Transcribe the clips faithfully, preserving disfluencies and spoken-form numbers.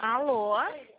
Alô?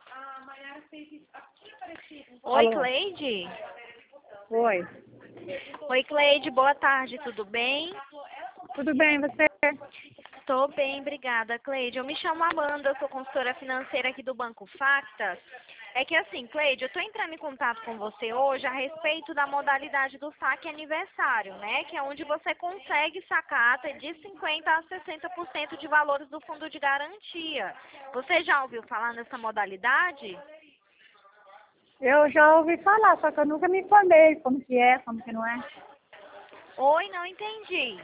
Oi, Alô? Cleide? Oi. Oi, Cleide, boa tarde, tudo bem? Tudo bem, você? Tô bem, obrigada, Cleide. Eu me chamo Amanda, eu sou consultora financeira aqui do Banco Facta. É que assim, Cleide, eu tô entrando em contato com você hoje a respeito da modalidade do saque aniversário, né? Que é onde você consegue sacar até de cinquenta a sessenta por cento de valores do fundo de garantia. Você já ouviu falar nessa modalidade? Eu já ouvi falar, só que eu nunca me informei como que é, como que não é. Oi, não entendi.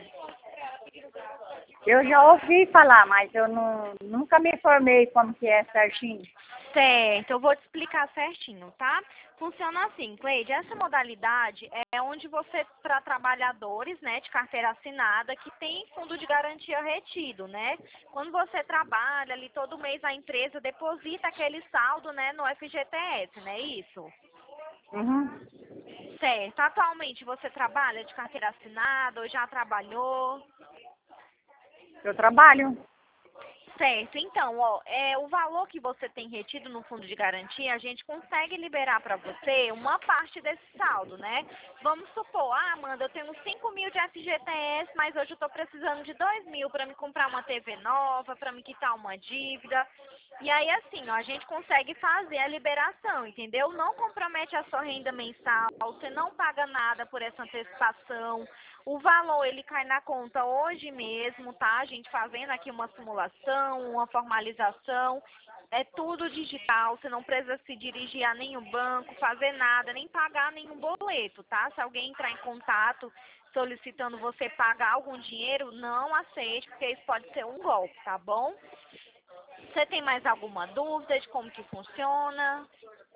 Eu já ouvi falar, mas eu não, nunca me informei como que é certinho. Certo, eu vou te explicar certinho, tá? Funciona assim, Cleide, essa modalidade é onde você, para trabalhadores, né, de carteira assinada, que tem fundo de garantia retido, né? Quando você trabalha ali todo mês, a empresa deposita aquele saldo, né, no F G T S, não é isso? Uhum. Certo, atualmente você trabalha de carteira assinada ou já trabalhou? Eu trabalho. Certo, então, ó, é, o valor que você tem retido no fundo de garantia, a gente consegue liberar para você uma parte desse saldo, né? Vamos supor, ah, Amanda, eu tenho cinco mil de F G T S, mas hoje eu estou precisando de dois mil para me comprar uma T V nova, para me quitar uma dívida. E aí, assim, ó, a gente consegue fazer a liberação, entendeu? Não compromete a sua renda mensal, você não paga nada por essa antecipação. O valor, ele cai na conta hoje mesmo, tá? A gente fazendo aqui uma simulação, uma formalização. É tudo digital, você não precisa se dirigir a nenhum banco, fazer nada, nem pagar nenhum boleto, tá? Se alguém entrar em contato solicitando você pagar algum dinheiro, não aceite, porque isso pode ser um golpe, tá bom? Você tem mais alguma dúvida de como que funciona?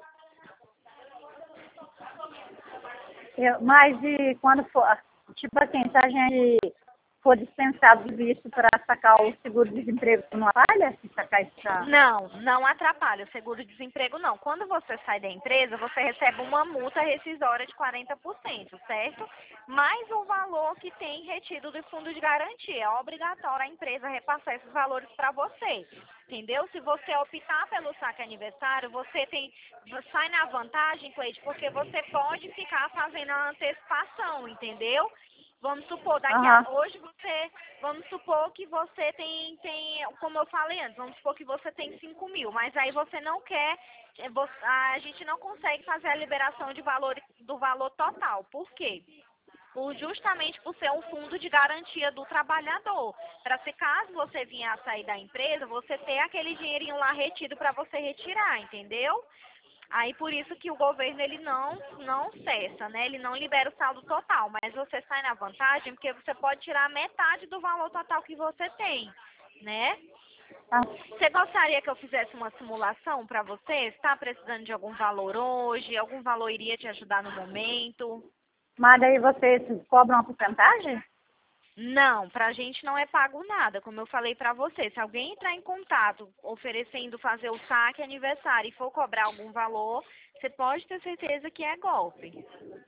Eu, mas e quando for, tipo assim, se a gente for dispensado do visto para sacar o seguro-desemprego, não falha se sacar essa... Não, não atrapalha o seguro-desemprego, não. Quando você sai da empresa, você recebe uma multa rescisória de quarenta por cento, certo? Mais o valor que tem retido do fundo de garantia. É obrigatório a empresa repassar esses valores para você, entendeu? Se você optar pelo saque aniversário, você tem, sai na vantagem, Cleide, porque você pode ficar fazendo a antecipação, entendeu? Vamos supor, daqui a Aham. hoje você, vamos supor que você tem, tem, como eu falei antes, vamos supor que você tem cinco mil, mas aí você não quer, eh, vo- a gente não consegue fazer a liberação de valor, do valor total. Por quê? Por, justamente por ser um fundo de garantia do trabalhador. Para se caso você vier a sair da empresa, você ter aquele dinheirinho lá retido para você retirar, entendeu? Aí por isso que o governo ele não não cessa, né? Ele não libera o saldo total, mas você sai na vantagem porque você pode tirar metade do valor total que você tem, né? Ah, Você gostaria que eu fizesse uma simulação para você? Está precisando de algum valor hoje? Algum valor iria te ajudar no momento? mas daí vocês cobram uma porcentagem? Não, pra gente não é pago nada, como eu falei pra você. Se alguém entrar em contato oferecendo fazer o saque aniversário e for cobrar algum valor, você pode ter certeza que é golpe,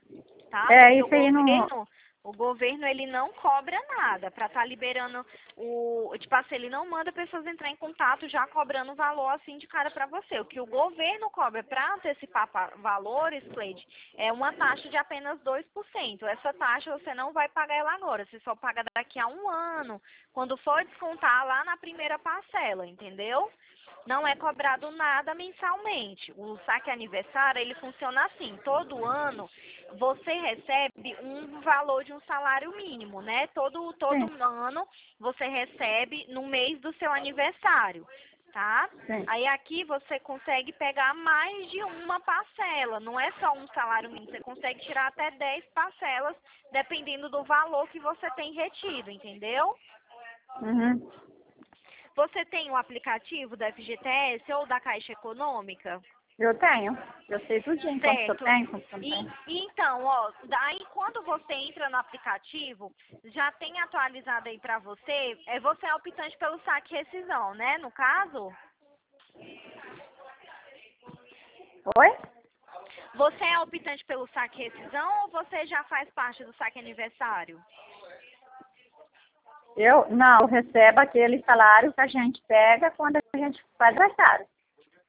tá? É, Porque o isso aí não... governo, o governo ele não cobra nada pra estar liberando o, tipo assim, ele não manda pessoas entrar em contato já cobrando valor assim de cara pra você. O que o governo cobra pra antecipar pa- valores, Cleide, é uma taxa de apenas dois por cento. Essa taxa você não vai pagar ela agora, você só paga daqui a um ano, quando for descontar lá na primeira parcela, entendeu? Não é cobrado nada mensalmente. O saque aniversário, ele funciona assim, todo ano você recebe um valor de um salário mínimo, né? Todo, todo Sim, ano você recebe no mês do seu aniversário, tá? sim. Aí aqui você consegue pegar mais de uma parcela, não é só um salário mínimo, você consegue tirar até dez parcelas, dependendo do valor que você tem retido, entendeu? Uhum. Você tem o aplicativo da F G T S ou da Caixa Econômica? Eu tenho. Eu sei tudinho, quanto que eu Certo. tenho, quanto que eu não E, tenho. então, ó, daí quando você entra no aplicativo, já tem atualizado aí pra você, é você é optante pelo saque e rescisão, né? No caso, Oi? você é optante pelo saque e rescisão ou você já faz parte do saque aniversário? Eu, não, eu recebo aquele salário que a gente pega quando a gente faz aniversário.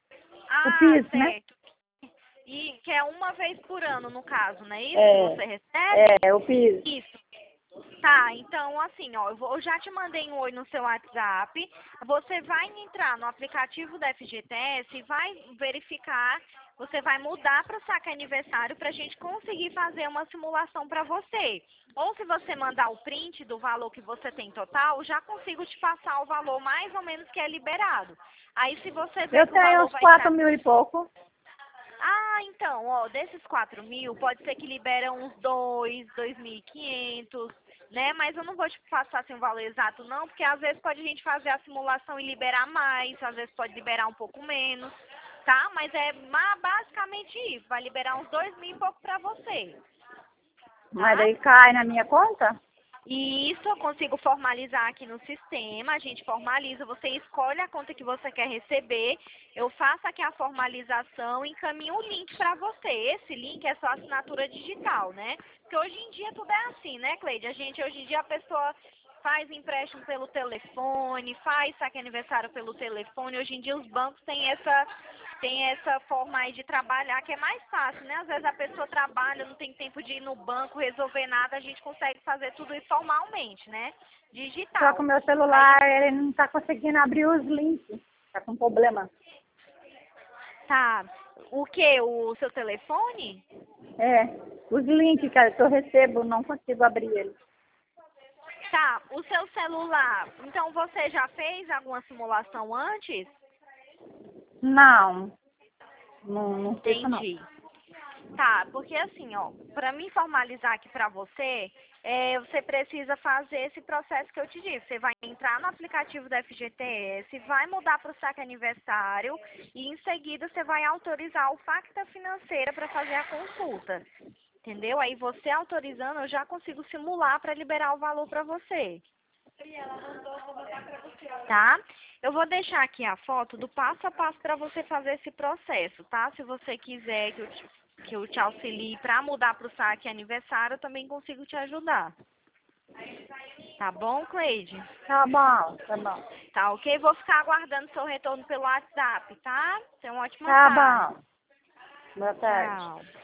Ah, PIS, né? certo. E que é uma vez por ano, no caso, não é isso É. que você recebe? É, o PIS. Isso. Tá, então assim, ó, eu, vou, eu já te mandei um oi no seu WhatsApp. Você vai entrar no aplicativo da F G T S e vai verificar, você vai mudar para o saque aniversário para a gente conseguir fazer uma simulação para você. Ou se você mandar o print do valor que você tem total, eu já consigo te passar o valor mais ou menos que é liberado. Aí se você ver Eu que o tenho valor uns vai quatro estar... mil e pouco. Ah, então, ó, desses quatro mil, pode ser que libera uns dois, dois mil e quinhentos, né? Mas eu não vou te passar assim um valor exato não, porque às vezes pode a gente fazer a simulação e liberar mais, às vezes pode liberar um pouco menos, tá? Mas é ma- basicamente isso, vai liberar uns dois mil e pouco pra você, Mas tá? daí cai na minha conta? E isso eu consigo formalizar aqui no sistema, a gente formaliza, você escolhe a conta que você quer receber, eu faço aqui a formalização e encaminho o link para você. Esse link é só assinatura digital, né? Porque hoje em dia tudo é assim, né, Cleide? A gente, hoje em dia a pessoa faz empréstimo pelo telefone, faz saque aniversário pelo telefone, hoje em dia os bancos têm essa... Tem essa forma aí de trabalhar que é mais fácil, né? Às vezes a pessoa trabalha, não tem tempo de ir no banco resolver nada, a gente consegue fazer tudo informalmente, né? Só que o Digital. meu celular, ele não tá conseguindo abrir os links. Tá com problema. Tá. O que? O seu telefone? É, os links que eu recebo, não consigo abrir eles. Tá. O seu celular. Então você já fez alguma simulação antes? Não, não, não fiz isso não. Entendi. Tá, porque assim, ó, para me formalizar aqui para você, é, você precisa fazer esse processo que eu te disse. Você vai entrar no aplicativo da F G T S, vai mudar para o saque aniversário e em seguida você vai autorizar o Facta Financeira para fazer a consulta. Entendeu? Aí você autorizando, eu já consigo simular para liberar o valor para você. Tá? Eu vou deixar aqui a foto do passo a passo para você fazer esse processo, tá? Se você quiser que eu te, que eu te auxilie para mudar para o saque aniversário, eu também consigo te ajudar. Tá bom, Cleide? Tá bom, tá bom. Tá ok? Vou ficar aguardando seu retorno pelo WhatsApp, tá? Tenha uma ótima Tá tarde. bom. Boa tarde. Tchau.